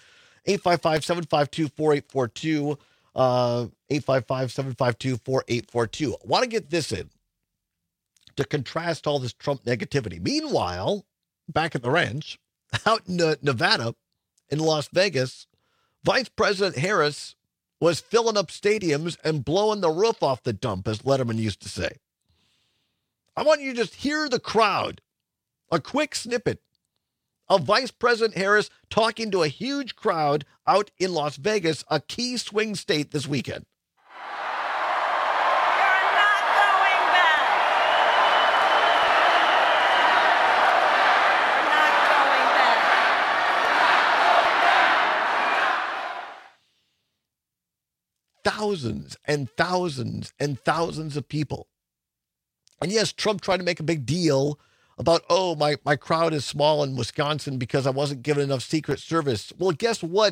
855-752-4842. 855-752-4842. I want to get this in to contrast all this Trump negativity. Meanwhile, back at the ranch, out in Nevada, in Las Vegas, Vice President Harris was filling up stadiums and blowing the roof off the dump, as Letterman used to say. I want you to just hear the crowd. A quick snippet of Vice President Harris talking to a huge crowd out in Las Vegas, a key swing state this weekend. thousands and thousands and thousands of people. And yes, Trump tried to make a big deal about, oh, my crowd is small in Wisconsin because I wasn't given enough Secret Service. Well, guess what?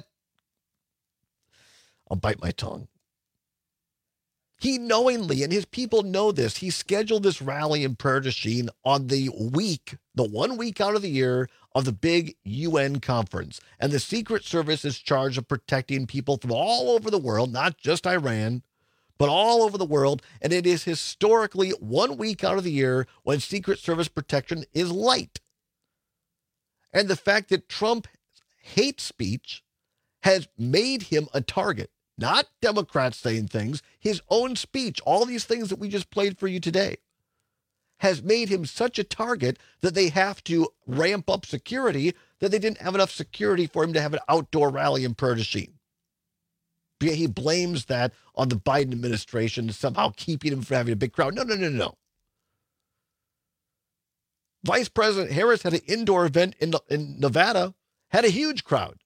I'll bite my tongue. He knowingly, and his people know this, he scheduled this rally in Prairie du Chien on the 1 week out of the year of the big UN conference. And the Secret Service is charged of protecting people from all over the world, not just Iran, but all over the world. And it is historically 1 week out of the year when Secret Service protection is light. And the fact that Trump hate speech has made him a target. Not Democrats saying things, his own speech, all these things that we just played for you today, has made him such a target that they have to ramp up security, that they didn't have enough security for him to have an outdoor rally in Prairie du Chien. He blames that on the Biden administration somehow keeping him from having a big crowd. No. Vice President Harris had an indoor event in Nevada, had a huge crowd.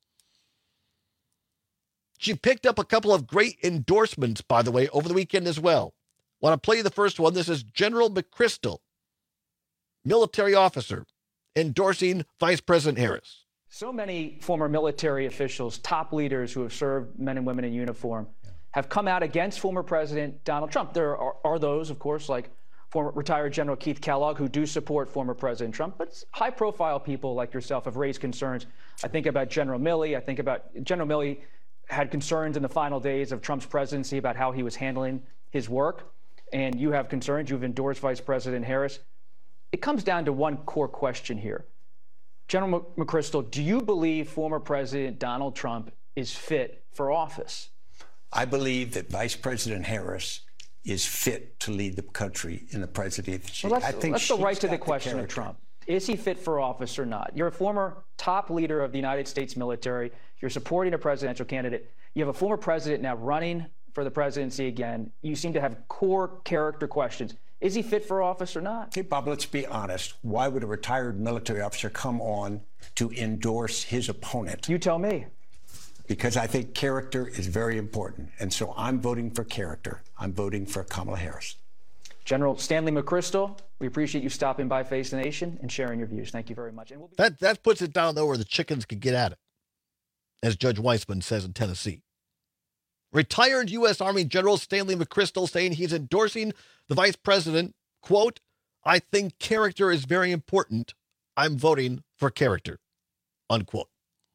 She picked up a couple of great endorsements, by the way, over the weekend as well. Want to play the first one? This is General McChrystal, military officer, endorsing Vice President Harris. So many former military officials, top leaders who have served, men and women in uniform, have come out against former President Donald Trump. There are those, of course, like former retired General Keith Kellogg, who do support former President Trump, but high-profile people like yourself have raised concerns. I think about General Milley. General Milley had concerns in the final days of Trump's presidency about how he was handling his work, and you have concerns. You've endorsed Vice President Harris. It comes down to one core question here. General McChrystal, do you believe former President Donald Trump is fit for office? I believe that Vice President Harris is fit to lead the country in the presidency. Well, let's go right to the question of Trump. Is he fit for office or not? You're a former top leader of the United States military. You're supporting a presidential candidate. You have a former president now running for the presidency again. You seem to have core character questions. Is he fit for office or not? Hey, Bob, let's be honest. Why would a retired military officer come on to endorse his opponent? You tell me. Because I think character is very important. And so I'm voting for character. I'm voting for Kamala Harris. General Stanley McChrystal, we appreciate you stopping by Face the Nation and sharing your views. Thank you very much. And that puts it down, though, where the chickens could get at it, as Judge Weissman says in Tennessee. Retired U.S. Army General Stanley McChrystal saying he's endorsing the vice president, quote, "I think character is very important. I'm voting for character," unquote.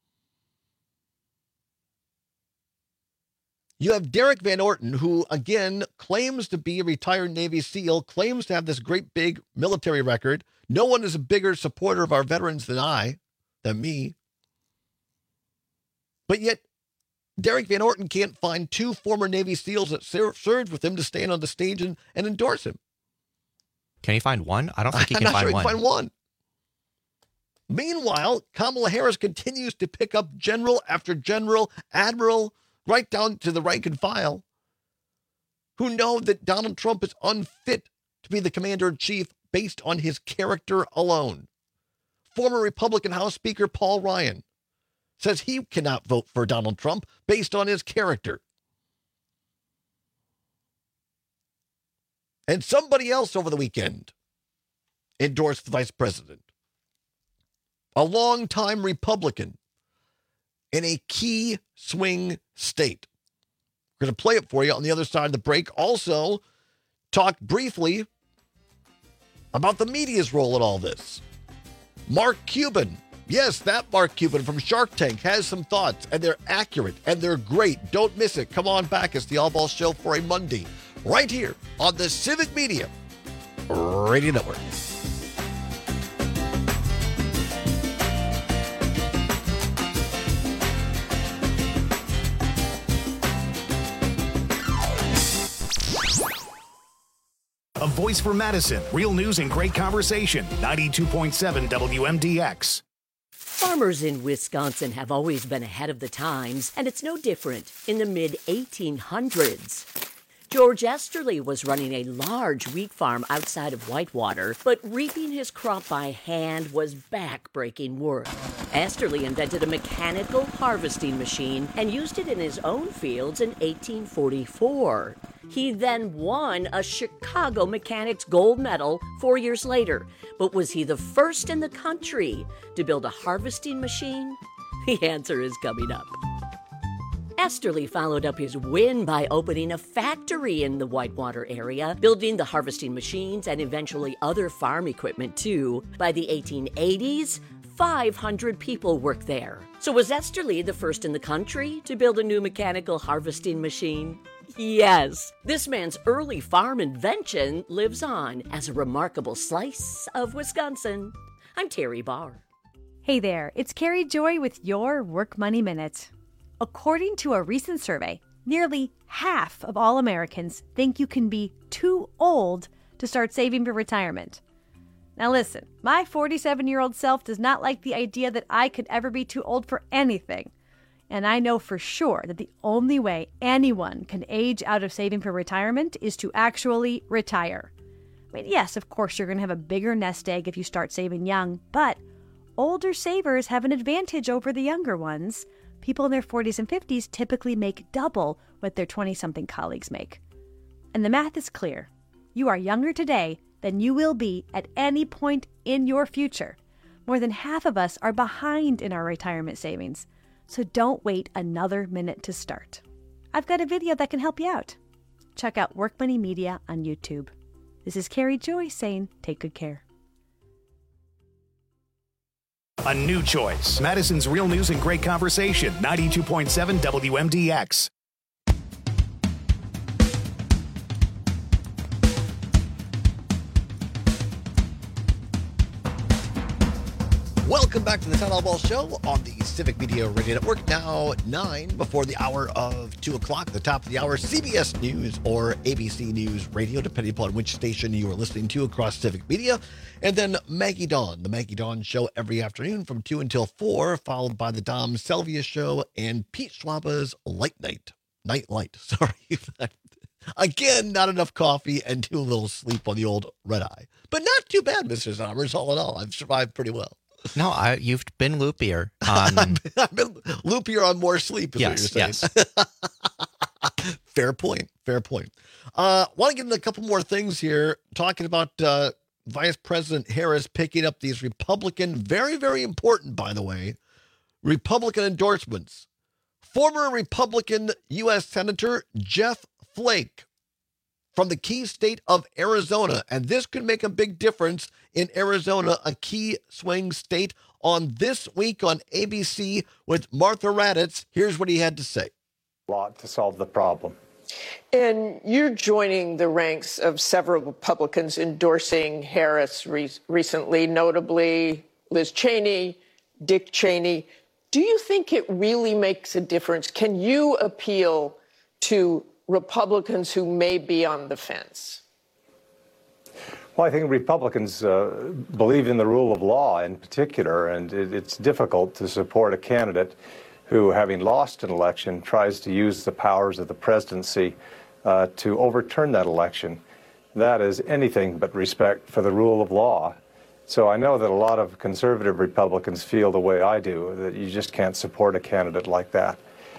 You have Derek Van Orton, who, again, claims to be a retired Navy SEAL, claims to have this great big military record. No one is a bigger supporter of our veterans than me. But yet, Derek Van Orton can't find two former Navy SEALs that served with him to stand on the stage and endorse him. Can he find one? I don't think he can find one. Find one. Meanwhile, Kamala Harris continues to pick up general after general, admiral, right down to the rank and file, who know that Donald Trump is unfit to be the commander-in-chief based on his character alone. Former Republican House Speaker Paul Ryan says he cannot vote for Donald Trump based on his character. And somebody else over the weekend endorsed the vice president. A longtime Republican in a key swing state. We're going to play it for you on the other side of the break. Also, talk briefly about the media's role in all this. Mark Cuban, yes, that Mark Cuban from Shark Tank has some thoughts, and they're accurate, and they're great. Don't miss it. Come on back. It's the All Ball Show for a Monday, right here on the Civic Media Radio Network. A voice for Madison. Real news and great conversation. 92.7 WMDX. Farmers in Wisconsin have always been ahead of the times, and it's no different in the mid-1800s. George Esterly was running a large wheat farm outside of Whitewater, but reaping his crop by hand was back-breaking work. Esterly invented a mechanical harvesting machine and used it in his own fields in 1844. He then won a Chicago Mechanics Gold Medal 4 years later. But was he the first in the country to build a harvesting machine? The answer is coming up. Esterly followed up his win by opening a factory in the Whitewater area, building the harvesting machines and eventually other farm equipment too. By the 1880s, 500 people worked there. So was Esterly the first in the country to build a new mechanical harvesting machine? Yes. This man's early farm invention lives on as a remarkable slice of Wisconsin. I'm Terry Barr. Hey there, it's Carrie Joy with your Work Money Minute. According to a recent survey, nearly half of all Americans think you can be too old to start saving for retirement. Now listen, my 47-year-old self does not like the idea that I could ever be too old for anything. And I know for sure that the only way anyone can age out of saving for retirement is to actually retire. I mean, yes, of course, you're going to have a bigger nest egg if you start saving young, but older savers have an advantage over the younger ones. People in their 40s and 50s typically make double what their 20-something colleagues make. And the math is clear. You are younger today than you will be at any point in your future. More than half of us are behind in our retirement savings. So don't wait another minute to start. I've got a video that can help you out. Check out Work Money Media on YouTube. This is Carrie Joy saying take good care. A new choice. Madison's Real News and Great Conversation. 92.7 WMDX. Welcome back to the Town Hall Ball Show on the Civic Media Radio Network. Now 9 before the hour of 2 o'clock. At the top of the hour, CBS News or ABC News Radio, depending upon which station you are listening to across Civic Media. And then Maggie Dawn, the Maggie Dawn Show every afternoon from 2 until 4, followed by the Dom Selvia Show and Pete Schwaba's Night Light. Sorry. Again, not enough coffee and too little sleep on the old red eye. But not too bad, Mr. Sommers. All in all, I've survived pretty well. No, you've been loopier. I've been loopier on more sleep, is what you're saying. Yes. Fair point. Want to get into a couple more things here, talking about Vice President Harris picking up these Republican, very, very important, by the way, Republican endorsements. Former Republican U.S. Senator Jeff Flake from the key state of Arizona. And this could make a big difference in Arizona, a key swing state. On This Week on ABC with Martha Raddatz, here's what he had to say. A lot to solve the problem. And you're joining the ranks of several Republicans endorsing Harris recently, notably Liz Cheney, Dick Cheney. Do you think it really makes a difference? Can you appeal to Republicans who may be on the fence? Well, I think Republicans believe in the rule of law in particular, and it's difficult to support a candidate who, having lost an election, tries to use the powers of the presidency to overturn that election. That is anything but respect for the rule of law. So I know that a lot of conservative Republicans feel the way I do, that you just can't support a candidate like that.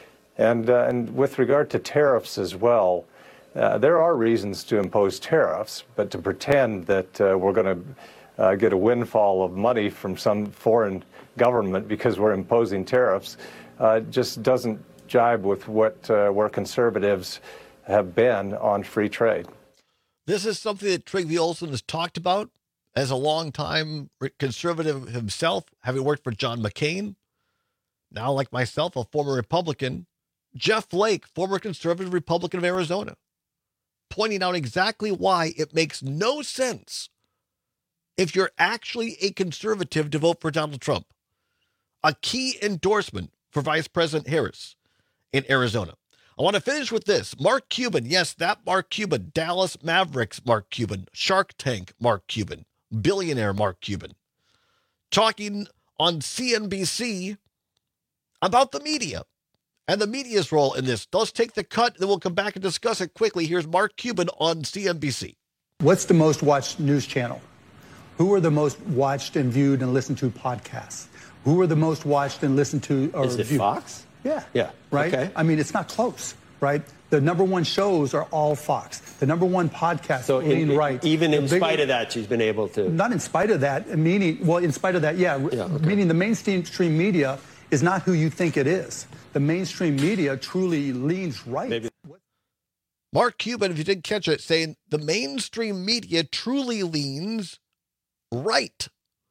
And with regard to tariffs as well, there are reasons to impose tariffs, but to pretend that we're going to get a windfall of money from some foreign government because we're imposing tariffs just doesn't jibe with what where conservatives have been on free trade. This is something that Trygve Olsen has talked about as a longtime conservative himself, having worked for John McCain. Now, like myself, a former Republican. Jeff Flake, former conservative Republican of Arizona, pointing out exactly why it makes no sense if you're actually a conservative to vote for Donald Trump. A key endorsement for Vice President Harris in Arizona. I want to finish with this. Mark Cuban, yes, that Mark Cuban, Dallas Mavericks Mark Cuban, Shark Tank Mark Cuban, billionaire Mark Cuban, talking on CNBC about the media and the media's role in this. Let's take the cut, then we'll come back and discuss it quickly. Here's Mark Cuban on CNBC. What's the most watched news channel? Who are the most watched and viewed and listened to podcasts? Who are the most watched and listened to or Is it viewed? Fox? Yeah. Yeah. Right? Okay. I mean, it's not close, right? The number one shows are all Fox. The number one podcast lean right. Even in spite of that, she's been able to. Not in spite of that, in spite of that, meaning the mainstream media is not who you think it is. The mainstream media truly leans right. Maybe. Mark Cuban, if you didn't catch it, saying the mainstream media truly leans right.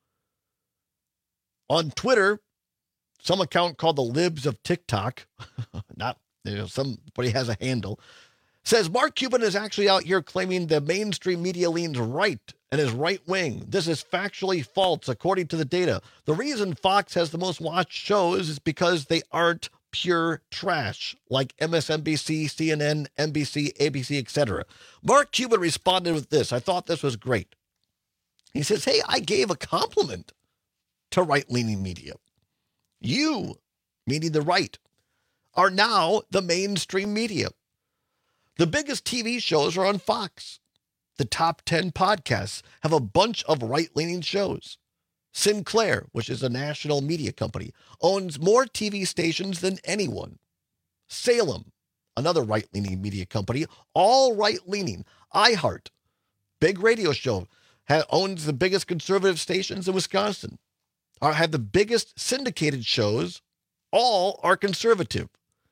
On Twitter, some account called the Libs of TikTok, somebody has a handle, says Mark Cuban is actually out here claiming the mainstream media leans right and is right wing. This is factually false according to the data. The reason Fox has the most watched shows is because they aren't pure trash like MSNBC, CNN, NBC, ABC, etc. Mark Cuban responded with this. I thought this was great. He says, hey, I gave a compliment to right-leaning media. You, meaning the right, are now the mainstream media. The biggest TV shows are on Fox. The top 10 podcasts have a bunch of right-leaning shows. Sinclair, which is a national media company, owns more TV stations than anyone. Salem, another right-leaning media company, all right-leaning. iHeart, big radio show, owns the biggest conservative stations in Wisconsin. Have the biggest syndicated shows, all are conservative.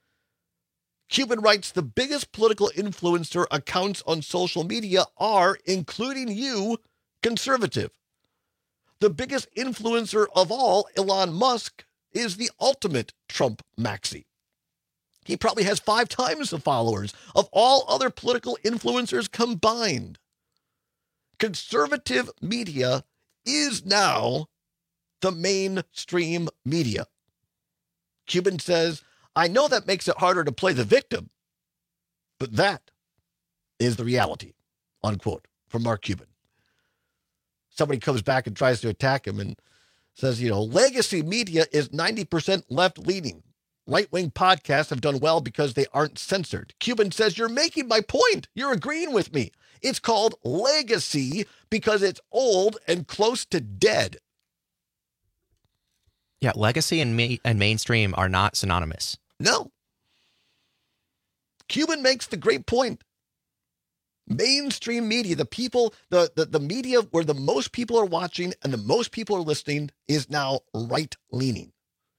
Cuban writes, the biggest political influencer accounts on social media are, including you, conservative. The biggest influencer of all, Elon Musk, is the ultimate Trump maxi. He probably has 5 times the followers of all other political influencers combined. Conservative media is now the mainstream media. Cuban says, I know that makes it harder to play the victim, but that is the reality, unquote, from Mark Cuban. Somebody comes back and tries to attack him and says, legacy media is 90% left-leaning. Right-wing podcasts have done well because they aren't censored. Cuban says, you're making my point. You're agreeing with me. It's called legacy because it's old and close to dead. Yeah, legacy and mainstream are not synonymous. No. Cuban makes the great point. Mainstream media, the people, the media where the most people are watching and the most people are listening is now right-leaning.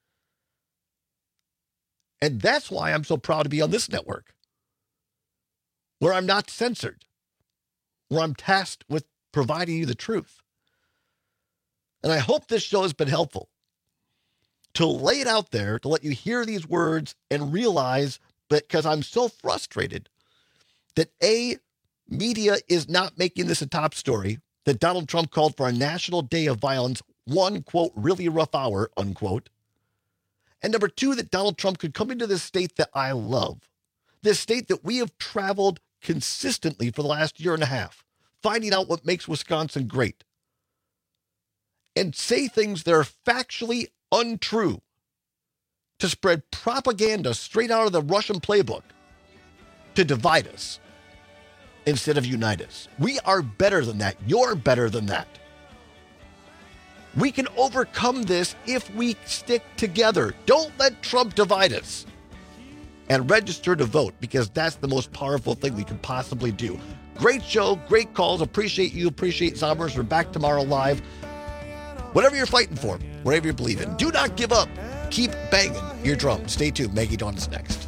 And that's why I'm so proud to be on this network, where I'm not censored, where I'm tasked with providing you the truth. And I hope this show has been helpful to lay it out there, to let you hear these words and realize that, because I'm so frustrated that media is not making this a top story, that Donald Trump called for a national day of violence, one, quote, really rough hour, unquote. And number 2, that Donald Trump could come into this state that I love, this state that we have traveled consistently for the last year and a half, finding out what makes Wisconsin great, and say things that are factually untrue, to spread propaganda straight out of the Russian playbook to divide us instead of unite us. We are better than that. You're better than that. We can overcome this if we stick together. Don't let Trump divide us. And register to vote, because that's the most powerful thing we could possibly do. Great show, great calls. Appreciate you, appreciate Summers. We're back tomorrow live. Whatever you're fighting for, whatever you believe in, do not give up. Keep banging your drum. Stay tuned. Maggie Dawn is next.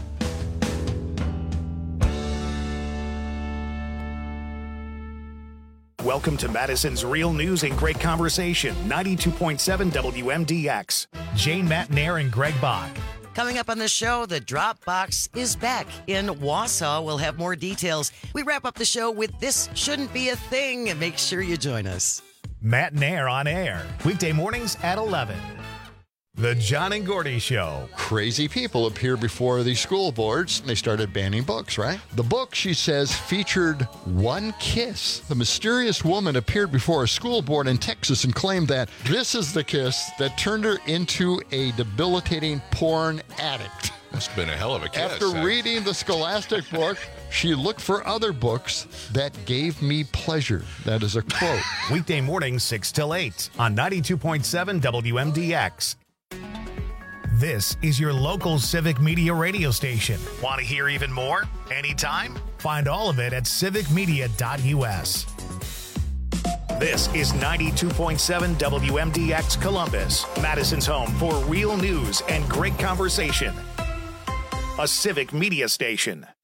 Welcome to Madison's Real News and Great Conversation, 92.7 WMDX. Jane Matenaer and Greg Bach. Coming up on the show, the Dropbox is back in Wausau. We'll have more details. We wrap up the show with This Shouldn't Be a Thing, and make sure you join us. Matenaer on air, weekday mornings at 11. The John and Gordy Show. Crazy people appear before the school boards. They started banning books, right? The book, she says, featured one kiss. The mysterious woman appeared before a school board in Texas and claimed that this is the kiss that turned her into a debilitating porn addict. Must have been a hell of a kiss. After reading the Scholastic book, she looked for other books that gave me pleasure. That is a quote. Weekday mornings 6 till 8 on 92.7 WMDX. This is your local Civic Media radio station. Want to hear even more? Anytime? Find all of it at civicmedia.us. This is 92.7 WMDX Columbus, Madison's home for real news and great conversation. A Civic Media station.